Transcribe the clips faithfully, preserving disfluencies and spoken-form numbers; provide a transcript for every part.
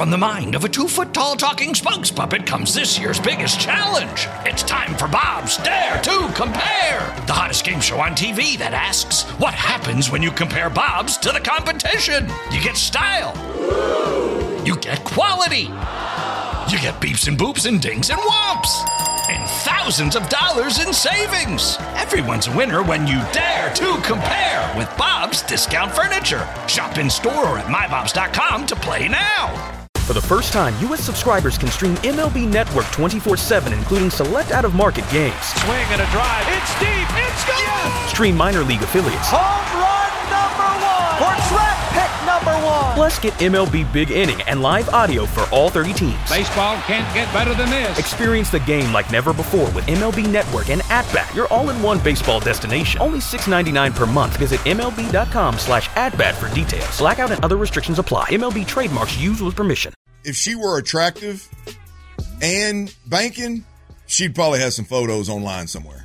From the mind of a two-foot-tall talking spokes puppet comes this year's biggest challenge. It's time for Bob's Dare to Compare, the hottest game show on T V that asks, what happens when you compare Bob's to the competition? You get style. You get quality. You get beeps and boops and dings and whomps. And thousands of dollars in savings. Everyone's a winner when you dare to compare with Bob's Discount Furniture. Shop in store or at my bobs dot com to play now. For the first time, U S subscribers can stream M L B Network twenty-four seven, including select out-of-market games. Swing and a drive. It's deep. It's gone. Yes! Stream minor league affiliates. Home run number one. Or track pick number one. Plus, get M L B Big Inning and live audio for all thirty teams. Baseball can't get better than this. Experience the game like never before with M L B Network and At-Bat, your all-in-one baseball destination. Only six dollars and ninety-nine cents per month. Visit M L B dot com slash at-bat for details. Blackout and other restrictions apply. M L B trademarks used with permission. If she were attractive and banking, she'd probably have some photos online somewhere.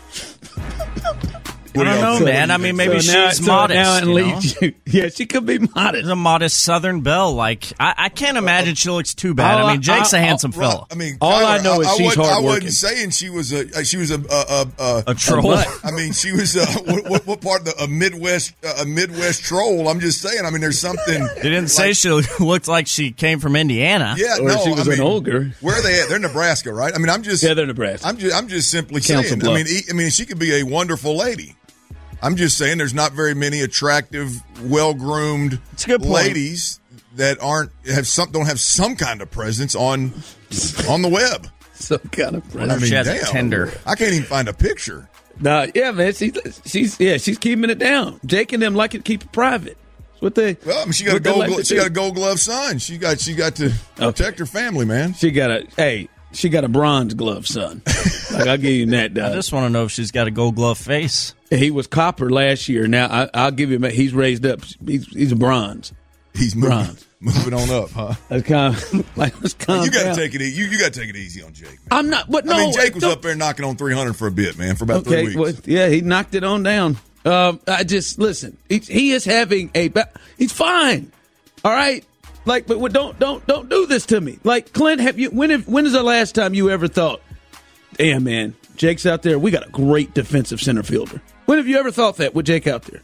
I don't know, man. I mean, maybe so now, she's so modest. Now it you leads know? you. Yeah, she could be modest. She's a modest Southern belle. Like I, I can't imagine she looks too bad. All I mean, Jake's I, a I, handsome Right. fella. I mean, All Tyler, I know is I, I she's wasn't- I hardworking. wasn't saying she was a she was a a a, A troll. I mean, she was a, what, what, what part of the, a Midwest a Midwest troll? I'm just saying. I mean, there's something. They didn't say like, she looked like she came from Indiana. Yeah, Or no, she was I an mean, ogre. Where are they at? They're Nebraska, right? I mean, I'm just Yeah, they're Nebraska. I'm just I'm just simply Council saying. I Bluffs. mean, e- I mean, she could be a wonderful lady. I'm just saying, there's not very many attractive, well-groomed It's a good point. ladies that aren't have some don't have some kind of presence on on the web. Some kind of Wonder if she has a Tinder. I can't even find a picture. Nah, yeah, man. She's she's yeah, she's keeping it down. Jake and them like to keep it private. That's what they. Well, I mean, she got a what they gold. like glo- to she do. got a gold glove son. She got. She got to protect her family, man. She got a hey. She got a bronze glove, son. Like I'll give you that. I Dog. just want to know if she's got a gold glove face. He was copper last year. Now I, I'll give him. A, he's raised up. He's he's a bronze. He's moving, Bronze. moving on up, huh? That's kind of like let's calm You got down. to take it. e- You you got to take it easy on Jake. Man. I'm not. But no, I mean, Jake was don't- up there knocking on three hundred for a bit, man, for about Okay, three well, weeks. yeah, he knocked it on down. Um, I just listen. He, he is having a. ba- He's fine. All right. Like, but what- don't don't don't do this to me. Like, Clint, have you? When have, when is the last time you ever thought, damn man, Jake's out there. We got a great defensive center fielder. When have you ever thought that with Jake out there?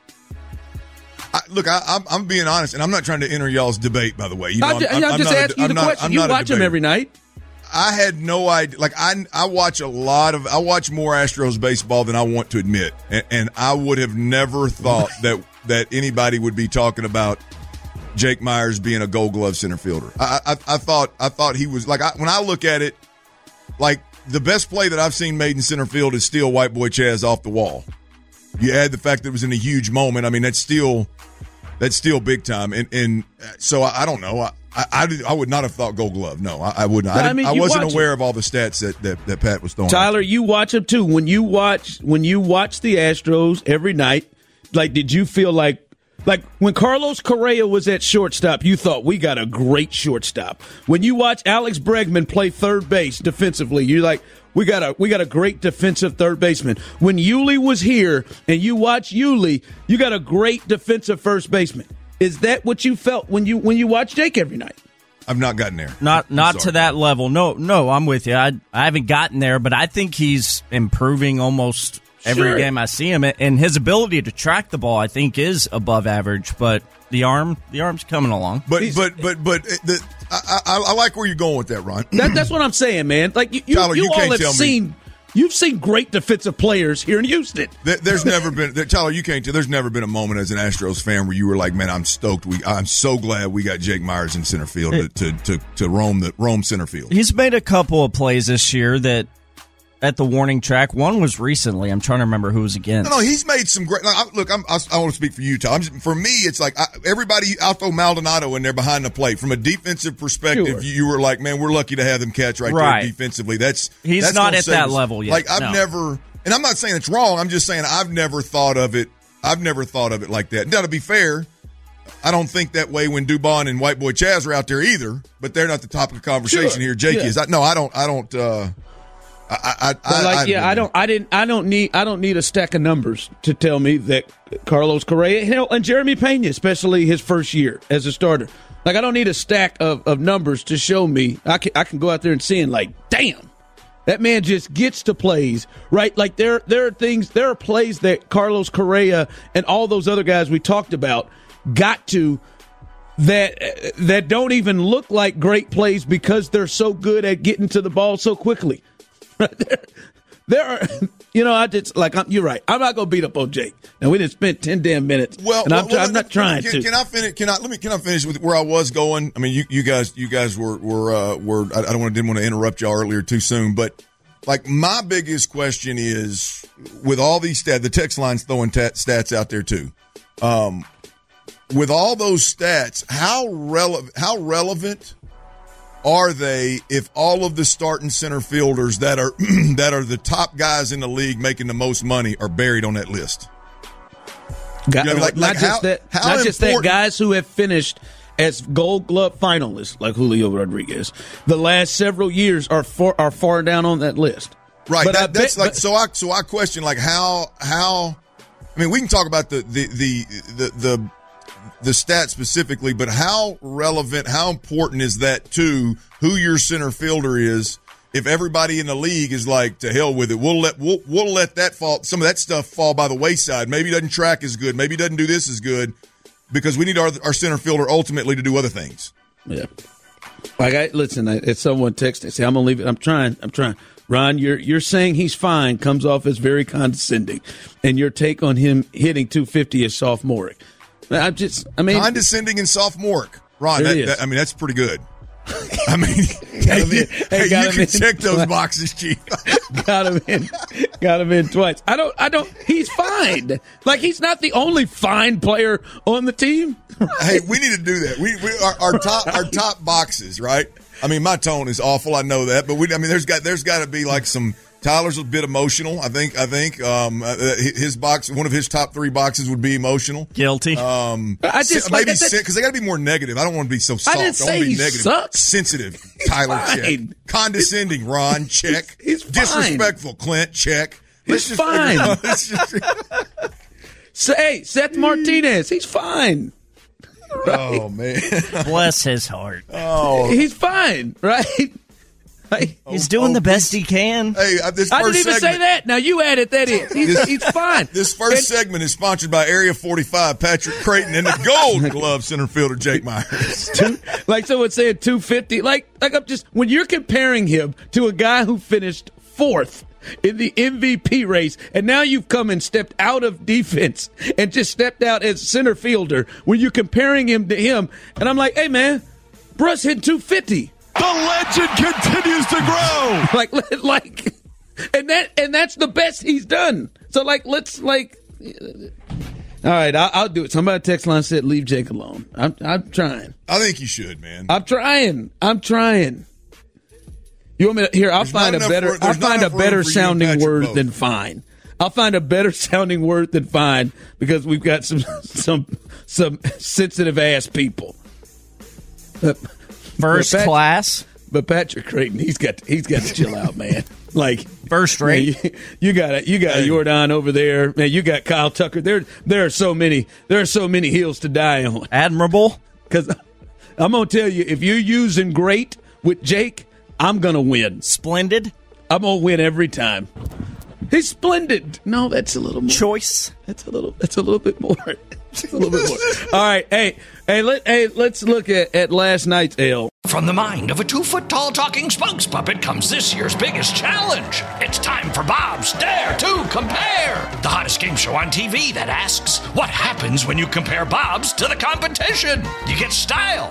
I, look, I, I'm, I'm being honest, and I'm not trying to enter y'all's debate. By the way, you know, I'm, ju- I'm I'm just not a- asking you I'm the not- question. I'm You not a watch him debater. every night. I had no idea. Like I, I watch a lot of. I watch more Astros baseball than I want to admit, and, and I would have never thought that that anybody would be talking about Jake Myers being a Gold Glove center fielder. I, I, I thought, I thought he was like. I, when I look at it, like the best play that I've seen made in center field is still White Boy Chaz off the wall. You add the fact that it was in a huge moment. I mean, that's still that's still big time. And and so I, I don't know. I, I, I, did, I would not have thought Gold Glove. No, I, I wouldn't. I, I didn't- mean, I you wasn't watch aware it. of all the stats that, that, that Pat was throwing. Tyler, you watch him too. When you watch when you watch the Astros every night, like did you feel like like when Carlos Correa was at shortstop, you thought we got a great shortstop. When you watch Alex Bregman play third base defensively, you're like, we got a we got a great defensive third baseman. When Yuli was here and you watch Yuli, you got a great defensive first baseman. Is that what you felt when you when you watch Jake every night? I've not gotten there. Not I'm not sorry. to that level. No, no, I'm with you. I I haven't gotten there, but I think he's improving almost every Sure. game I see him, and his ability to track the ball, I think, is above average. But the arm, the arm's coming along. But He's- but but but the, I, I, I like where you're going with that, Ron. That, that's what I'm saying, man. Like you, you, Tyler, you you all can't have tell me- seen, you've seen great defensive players here in Houston. There- There's never been there, Tyler. You can't. tell- There's never been a moment as an Astros fan where you were like, "Man, I'm stoked. We, I'm so glad we got Jake Myers in center field to to to, to roam the roam center field." He's made a couple of plays this year that at the warning track. One was recently. I'm trying to remember who was against. No, no, he's made some great. Like, I, look, I'm, I, I want to speak for you, Tyler. I'm just, for me, it's like I, everybody. I'll throw Maldonado in there behind the plate. From a defensive perspective, Sure. you, you were like, "Man, we're lucky to have them catch right, Right. there defensively." That's He's that's not gonna at save that us. level yet, Like I've no. never, and I'm not saying it's wrong. I'm just saying I've never thought of it. I've never thought of it like that. Now, to be fair, I don't think that way when Dubon and White Boy Chaz are out there either. But they're not the topic of conversation Sure. here. Jake Yeah. is. I, no, I don't. I don't. Uh, I, I, But I, like, I yeah, I don't, I didn't, I don't need, I don't need a stack of numbers to tell me that Carlos Correa, you know, and Jeremy Pena, especially his first year as a starter. Like, I don't need a stack of, of numbers to show me. I can, I can go out there and see and like, damn, that man just gets to plays, right? Like there, there are things, there are plays that Carlos Correa and all those other guys we talked about got to that that don't even look like great plays because they're so good at getting to the ball so quickly. there, there are, you know, I just like I'm, you're right. I'm not gonna beat up on Jake. Now we didn't spend ten damn minutes. Well, and I'm, well, I'm not trying can, to. Can I finish? Can I let me? Can I finish with where I was going? I mean, you, you guys, you guys were were uh, were. I don't want didn't want to interrupt y'all earlier too soon, but like my biggest question is with all these stats, the text line's throwing t- stats out there too. Um, with all those stats, how relevant? How relevant are they if all of the starting center fielders that are that are the top guys in the league making the most money are buried on that list? Got, You know, like- not like just how- that, how not just that. important- Guys who have finished as Gold Glove finalists, like Julio Rodriguez, the last several years are far, are far down on that list. Right. But That, I that's bet- like but- so. I so I question like how how. I mean, we can talk about the the the the the, the stats specifically, but how relevant, how important is that to who your center fielder is? If everybody in the league is like, to hell with it, we'll let we'll we'll let that fall. Some of that stuff fall by the wayside. Maybe it doesn't track as good. Maybe it doesn't do this as good because we need our our center fielder ultimately to do other things. Yeah. Like I listen, I, if someone texted, say I'm gonna leave it. I'm trying. I'm trying. Ron, you're you're saying he's fine comes off as very condescending, and your take on him hitting two fifty is sophomoric. I'm just, I mean, Condescending and sophomoric, Ron. There That, it is. that, I mean, that's pretty good. I mean, hey, you, hey, got you him can in check those twice. boxes, Chief. got him in, got him in twice. I don't, I don't. He's fine. Like he's not the only fine player on the team. Hey, we need to do that. We, we our, our top our top boxes, right? I mean, my tone is awful. I know that, but we. I mean, there's got there's got to be like some. Tyler's a bit emotional. I think. I think um, uh, his box, one of his top three boxes, would be emotional. Guilty. Um, I just maybe like that- because they got to be more negative. I don't want to be so soft. didn't I want say to be he negative. sucks. Sensitive. Tyler, check. fine. Condescending, Ron, check. He's fine. Disrespectful, Clint, check. He's just figure fine. it out. Let's just- Say, Seth Martinez, he's fine. Oh man. Bless his heart. Oh. He's fine, right? Like, He's doing oh, the best he can. Hey, uh, this I first didn't even segment, say that. Now you added that in. He's, he's fine. This first And- segment is sponsored by Area forty-five, Patrick Creighton, and the Gold Glove center fielder Jake Myers. two, like someone said, two fifty. Like, like I'm just when you're comparing him to a guy who finished fourth in the M V P race, and now you've come and stepped out of defense and just stepped out as center fielder. When you're comparing him to him, and I'm like, hey man, bruh's hitting two fifty. The legend continues to grow. Like, like, and that and that's the best he's done. So like, let's like. All right, I'll, I'll do it. Somebody text line said, "Leave Jake alone." I'm, I'm trying. I think you should, man. I'm trying. I'm trying. You want me to, here? I'll There's find a not enough better. room- I'll there's not find a enough room better for you and sounding Patrick word both. than fine. I'll find a better sounding word than fine because we've got some some some sensitive ass people. But, First but Pat- class. But Patrick Creighton, he's got he's got to chill out, man. Like First man, rate. you, you got it. You got Hey. Jordan over there, man. You got Kyle Tucker. There there are so many there are so many hills to die on. Admirable. Because I'm gonna tell you, if you're using great with Jake, I'm gonna win. Splendid. I'm gonna win every time. He's splendid. No, that's a little more. Choice. That's a little. That's a little bit more. Just a little bit more. All right, hey, hey, let hey, let's look at, at last night's L. From the mind of a two-foot-tall talking spokes puppet comes this year's biggest challenge. It's time for Bob's Dare to Compare, the hottest game show on T V that asks, what happens when you compare Bob's to the competition? You get style.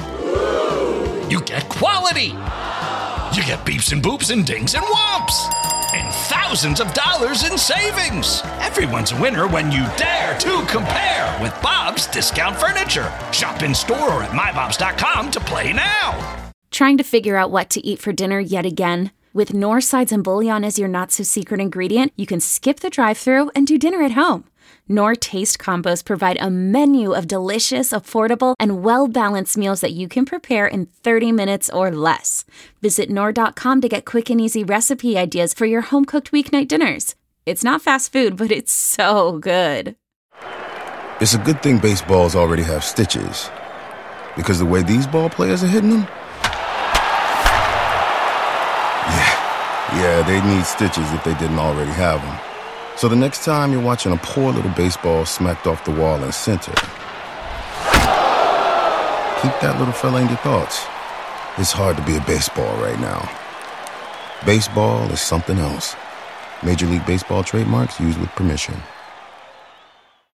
You get quality. You get beeps and boops and dings and whomps. And thousands of dollars in savings. Everyone's a winner when you dare to compare with Bob's Discount Furniture. Shop in store or at my bobs dot com to play now. Trying to figure out what to eat for dinner yet again? With North Sides and Bouillon as your not-so-secret ingredient, you can skip the drive-thru and do dinner at home. Knorr Taste Combos provide a menu of delicious, affordable, and well-balanced meals that you can prepare in thirty minutes or less. Visit Knorr dot com to get quick and easy recipe ideas for your home-cooked weeknight dinners. It's not fast food, but it's so good. It's a good thing baseballs already have stitches, because the way these ball players are hitting them, yeah, yeah, they need stitches if they didn't already have them. So the next time you're watching a poor little baseball smacked off the wall in center, keep that little fella in your thoughts. It's hard to be a baseball right now. Baseball is something else. Major League Baseball trademarks used with permission.